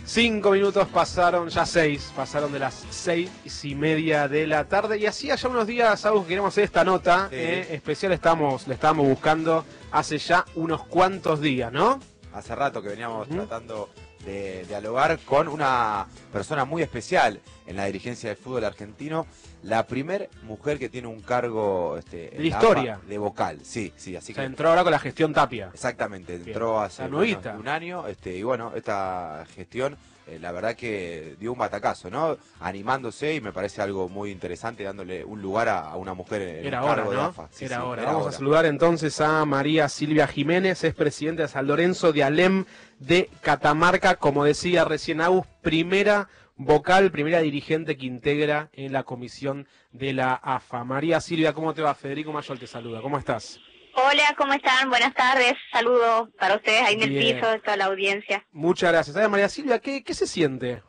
5 minutos pasaron, ya 6, pasaron de las 6:30 de la tarde. Y hacía ya unos días, Agus, que queríamos hacer esta nota especial, le estábamos buscando hace ya unos cuantos días, ¿no? Hace rato que veníamos tratando de dialogar con una persona muy especial en la dirigencia del fútbol argentino, la primer mujer que tiene un cargo de la historia de vocal, sí, así que entró ahora con la gestión Tapia. Exactamente, entró hace un año, y bueno, esta gestión la verdad que dio un batacazo, ¿no? Animándose, y me parece algo muy interesante, dándole un lugar a una mujer en el cargo de AFA. Sí, era hora. Vamos a saludar entonces a María Silvia Jiménez, es presidenta de San Lorenzo de Alem de Catamarca, como decía recién Agus, primera vocal, primera dirigente que integra en la comisión de la AFA. María Silvia, ¿cómo te va? Federico Mayol te saluda, ¿cómo estás? Hola, ¿cómo están? Buenas tardes, saludos para ustedes ahí en el piso, de toda la audiencia. Muchas gracias. A ver, María Silvia, ¿qué se siente?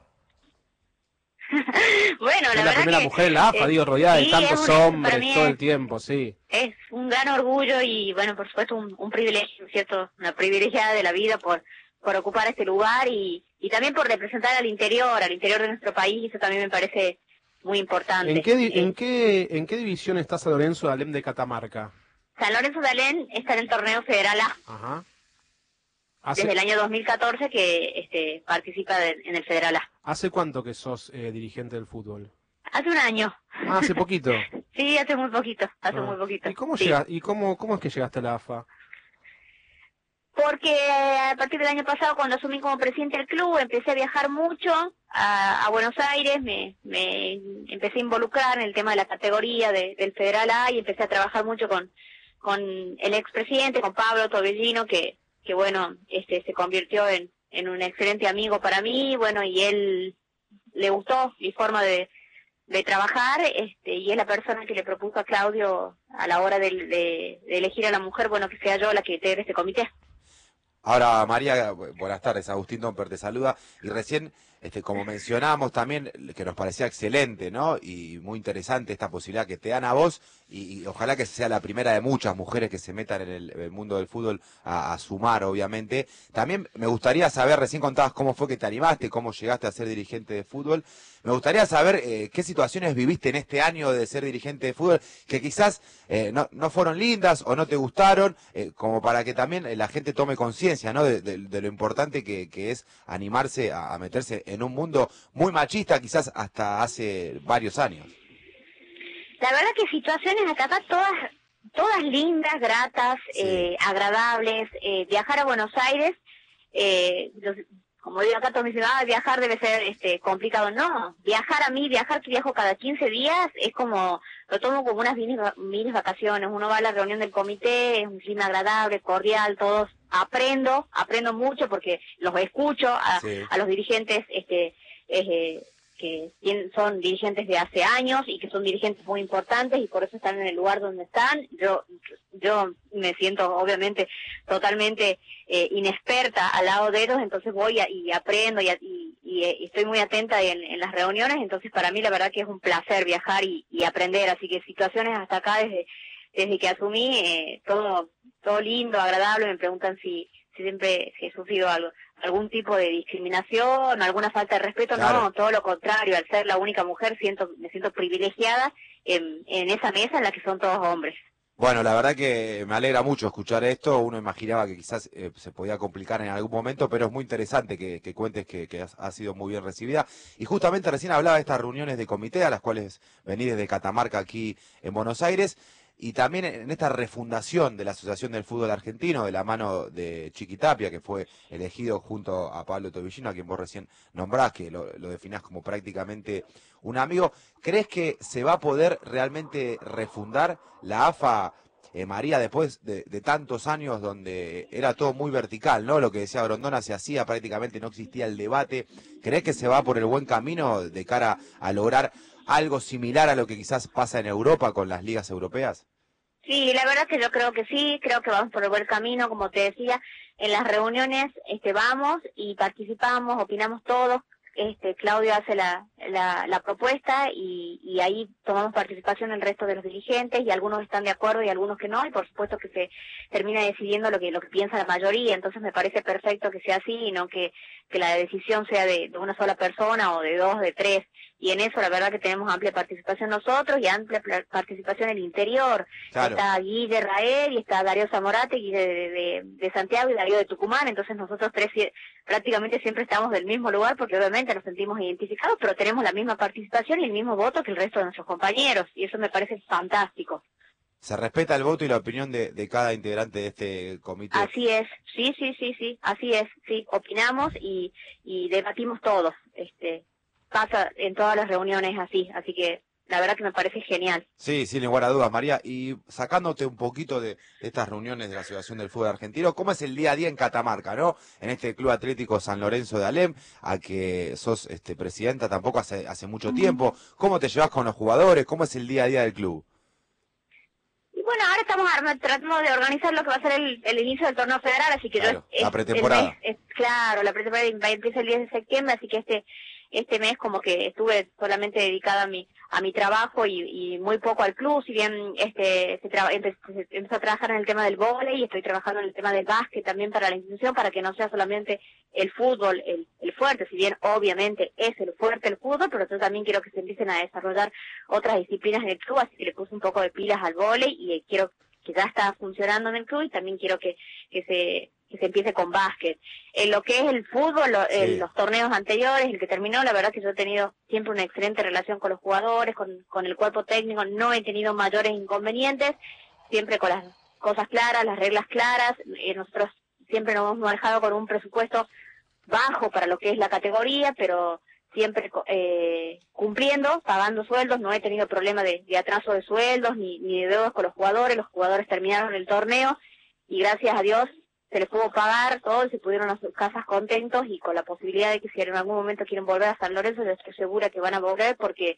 Bueno, la verdad la primera mujer en la AFA, rodeada de tantos hombres todo el tiempo, sí. Es un gran orgullo y, bueno, por supuesto, un privilegio, ¿cierto? Una privilegiada de la vida por ocupar este lugar y también por representar al interior de nuestro país, eso también me parece muy importante. ¿En qué división está San Lorenzo de Alem de Catamarca? San Lorenzo de Alem está en el torneo Federal A. Ajá. Desde el año 2014 que participa en el Federal A. ¿Hace cuánto que sos dirigente del fútbol? Hace un año. Ah, ¿hace poquito? Sí, hace muy poquito, muy poquito. ¿Y cómo cómo es que llegaste a la AFA? Porque a partir del año pasado, cuando asumí como presidente del club, empecé a viajar mucho a Buenos Aires, me empecé a involucrar en el tema de la categoría del Federal A y empecé a trabajar mucho con el expresidente, con Pablo Tobellino, que bueno, se convirtió en un excelente amigo para mí, bueno, y él le gustó mi forma de trabajar, y es la persona que le propuso a Claudio a la hora de elegir a la mujer, bueno, que sea yo la que integre este comité. Ahora, María, buenas tardes, Agustín Domper te saluda, y recién, como mencionábamos también, que nos parecía excelente, ¿no? Y muy interesante esta posibilidad que te dan a vos, y ojalá que sea la primera de muchas mujeres que se metan en el mundo del fútbol a sumar, obviamente. También me gustaría saber, recién contabas cómo fue que te animaste, cómo llegaste a ser dirigente de fútbol. Me gustaría saber qué situaciones viviste en este año de ser dirigente de fútbol, que quizás no fueron lindas o no te gustaron, como para que también la gente tome conciencia, ¿no? de lo importante que es animarse a meterse en un mundo muy machista, quizás hasta hace varios años. La verdad que situaciones acá todas lindas, gratas, sí, agradables. Viajar a Buenos Aires, como digo acá, todos me dicen, viajar debe ser complicado. No, viajar que viajo cada 15 días, es como, lo tomo como unas mini vacaciones. Uno va a la reunión del comité, es un clima agradable, cordial, todos aprendo mucho porque los escucho a los dirigentes, que son dirigentes de hace años y que son dirigentes muy importantes y por eso están en el lugar donde están. Yo me siento obviamente totalmente inexperta al lado de ellos, entonces voy y aprendo y estoy muy atenta en las reuniones, entonces para mí la verdad que es un placer viajar y aprender, así que situaciones hasta acá desde que asumí, todo lindo, agradable. Me preguntan si siempre he sufrido algún tipo de discriminación, alguna falta de respeto. Claro. No, todo lo contrario, al ser la única mujer me siento privilegiada en esa mesa en la que son todos hombres. Bueno, la verdad que me alegra mucho escuchar esto. Uno imaginaba que quizás se podía complicar en algún momento, pero es muy interesante que cuentes que has sido muy bien recibida. Y justamente recién hablaba de estas reuniones de comité a las cuales venís desde Catamarca aquí en Buenos Aires. Y también en esta refundación de la Asociación del Fútbol Argentino, de la mano de Chiqui Tapia, que fue elegido junto a Pablo Tobellino, a quien vos recién nombrás, que lo definás como prácticamente un amigo. ¿Crees que se va a poder realmente refundar la AFA, María, después de tantos años donde era todo muy vertical, ¿no? Lo que decía Grondona se hacía, prácticamente no existía el debate. ¿Crees que se va por el buen camino de cara a lograr algo similar a lo que quizás pasa en Europa con las ligas europeas? Sí, la verdad que yo creo que sí, creo que vamos por el buen camino, como te decía, en las reuniones vamos y participamos, opinamos todos, Claudio hace la propuesta y ahí tomamos participación el resto de los dirigentes y algunos están de acuerdo y algunos que no, y por supuesto que se termina decidiendo lo que piensa la mayoría. Entonces me parece perfecto que sea así y no que la decisión sea de una sola persona o de dos, de tres. Y en eso la verdad que tenemos amplia participación nosotros y amplia participación en el interior. Claro. Está Guille Rael y está Darío Zamorate, Guille de Santiago y Darío de Tucumán. Entonces nosotros tres prácticamente siempre estamos del mismo lugar porque obviamente nos sentimos identificados, pero tenemos la misma participación y el mismo voto que el resto de nuestros compañeros. Y eso me parece fantástico. Se respeta el voto y la opinión de cada integrante de este comité. Así es, sí, así es, sí, opinamos y debatimos todos. Pasa en todas las reuniones así que la verdad que me parece genial. Sí, sin lugar a dudas, María. Y sacándote un poquito de estas reuniones de la Asociación del Fútbol Argentino, ¿cómo es el día a día en Catamarca, no? En este Club Atlético San Lorenzo de Alem, a que sos presidenta tampoco hace mucho tiempo. ¿Cómo te llevas con los jugadores? ¿Cómo es el día a día del club? Y bueno, ahora estamos tratando de organizar lo que va a ser el inicio del torneo federal, así que claro, la pretemporada. Claro, la pretemporada empieza el 10 de septiembre, así que este mes como que estuve solamente dedicada a mi trabajo y muy poco al club, si bien empezó a trabajar en el tema del vóley y estoy trabajando en el tema del básquet también para la institución, para que no sea solamente el fútbol el fuerte, si bien obviamente es el fuerte el fútbol, pero yo también quiero que se empiecen a desarrollar otras disciplinas en el club, así que le puse un poco de pilas al vóley y quiero que ya está funcionando en el club y también quiero que se empiece con básquet. En lo que es el fútbol, los torneos anteriores, el que terminó, la verdad que yo he tenido siempre una excelente relación con los jugadores, con el cuerpo técnico, no he tenido mayores inconvenientes, siempre con las cosas claras, las reglas claras. Nosotros siempre nos hemos manejado con un presupuesto bajo para lo que es la categoría, pero siempre cumpliendo, pagando sueldos, no he tenido problema de atraso de sueldos ni de deudas con los jugadores terminaron el torneo y gracias a Dios se les pudo pagar todo y se pudieron a sus casas contentos y con la posibilidad de que si en algún momento quieren volver a San Lorenzo, yo estoy segura que van a volver porque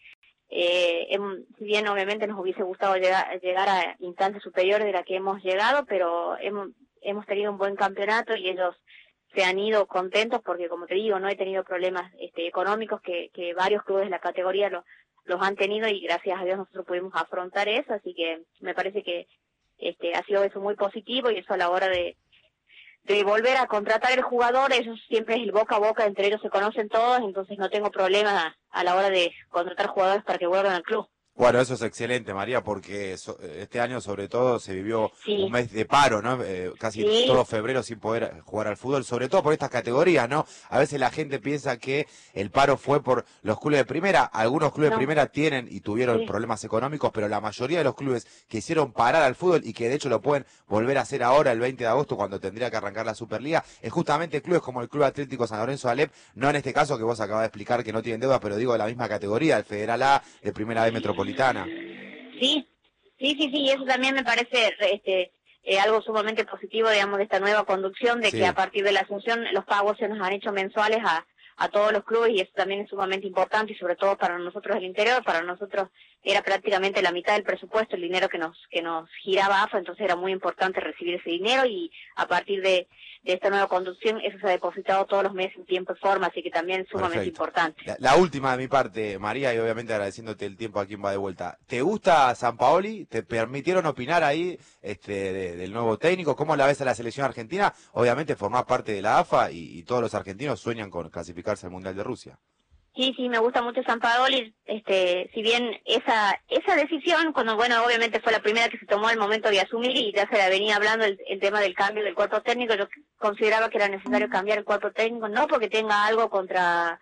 si bien obviamente nos hubiese gustado llegar a instancias superiores de la que hemos llegado, pero hemos tenido un buen campeonato y ellos se han ido contentos porque, como te digo, no he tenido problemas económicos que varios clubes de la categoría los han tenido y gracias a Dios nosotros pudimos afrontar eso, así que me parece que ha sido eso muy positivo y eso a la hora de volver a contratar el jugador, eso siempre es el boca a boca, entre ellos se conocen todos, entonces no tengo problemas a la hora de contratar jugadores para que vuelvan al club. Bueno, eso es excelente, María, porque este año sobre todo se vivió un mes de paro, ¿no? Casi todo febrero sin poder jugar al fútbol, sobre todo por estas categorías, ¿no? A veces la gente piensa que el paro fue por los clubes de primera, algunos clubes de primera tienen y tuvieron problemas económicos, pero la mayoría de los clubes que hicieron parar al fútbol y que de hecho lo pueden volver a hacer ahora el 20 de agosto cuando tendría que arrancar la Superliga, es justamente clubes como el Club Atlético San Lorenzo de Alem, no en este caso que vos acabas de explicar que no tienen deuda, pero digo de la misma categoría, el Federal A, de Primera B Metropolitana. Sí, eso también me parece algo sumamente positivo, digamos, de esta nueva conducción, de que a partir de la asunción los pagos se nos han hecho mensuales a todos los clubes y eso también es sumamente importante y sobre todo para nosotros del interior, para nosotros era prácticamente la mitad del presupuesto, el dinero que nos giraba AFA, entonces era muy importante recibir ese dinero y a partir de esta nueva conducción eso se ha depositado todos los meses en tiempo y forma, así que también es sumamente importante. La última de mi parte, María, y obviamente agradeciéndote el tiempo a quien va de vuelta. ¿Te gusta Sampaoli? ¿Te permitieron opinar ahí del nuevo técnico? ¿Cómo la ves a la selección argentina? Obviamente formás parte de la AFA y todos los argentinos sueñan con clasificarse al Mundial de Rusia. Sí, me gusta mucho Sampaoli, si bien esa decisión, cuando obviamente fue la primera que se tomó al momento de asumir y ya se la venía hablando el tema del cambio del cuerpo técnico, yo consideraba que era necesario cambiar el cuerpo técnico, no porque tenga algo contra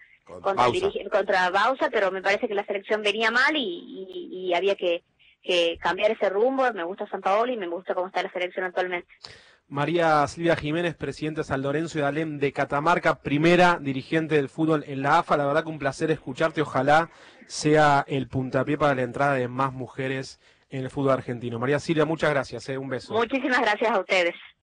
Bausa, pero me parece que la selección venía mal y había que cambiar ese rumbo. Me gusta Sampaoli y me gusta cómo está la selección actualmente. María Silvia Jiménez, presidenta de San Lorenzo de Alem de Catamarca, primera dirigente del fútbol en la AFA. La verdad que un placer escucharte. Ojalá sea el puntapié para la entrada de más mujeres en el fútbol argentino. María Silvia, muchas gracias. Un beso. Muchísimas gracias a ustedes.